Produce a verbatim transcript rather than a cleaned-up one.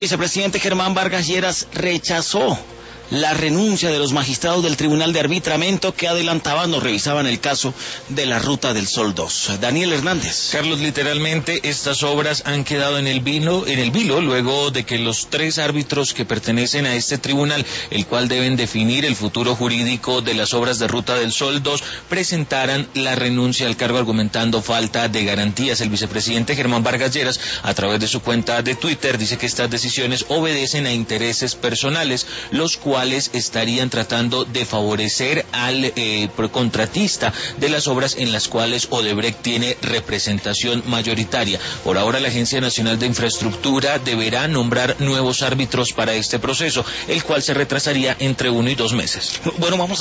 Vicepresidente Germán Vargas Lleras rechazó la renuncia de los magistrados del Tribunal de Arbitramiento que adelantaban o revisaban el caso de la Ruta del Sol dos. Daniel Hernández. Carlos, literalmente estas obras han quedado en el vilo, en el vilo luego de que los tres árbitros que pertenecen a este tribunal, el cual deben definir el futuro jurídico de las obras de Ruta del Sol dos, presentaran la renuncia al cargo argumentando falta de garantías. El vicepresidente Germán Vargas Lleras, a través de su cuenta de Twitter, dice que estas decisiones obedecen a intereses personales, los cuales cuales estarían tratando de favorecer al eh, contratista de las obras en las cuales Odebrecht tiene representación mayoritaria. Por ahora, la Agencia Nacional de Infraestructura deberá nombrar nuevos árbitros para este proceso, el cual se retrasaría entre uno y dos meses. Bueno, vamos